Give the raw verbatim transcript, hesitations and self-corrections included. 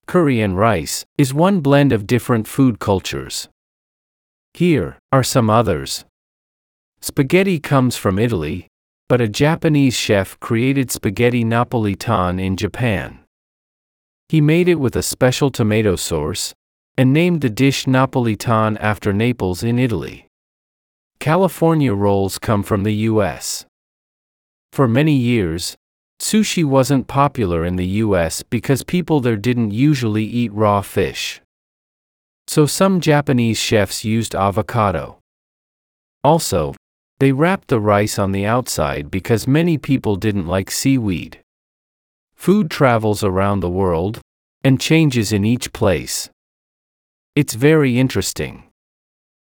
curry and rice, is one blend of different food cultures. Here are some others. Spaghetti comes from Italy, but a Japanese chef created spaghetti Napolitan in Japan. He made it with a special tomato sauce, and named the dish Napolitan after Naples in Italy. California rolls come from the U S. For many years, sushi wasn't popular in the U S because people there didn't usually eat raw fish. So some Japanese chefs used avocado. Also, they wrapped the rice on the outside because many people didn't like seaweed. Food travels around the world and changes in each place. It's very interesting.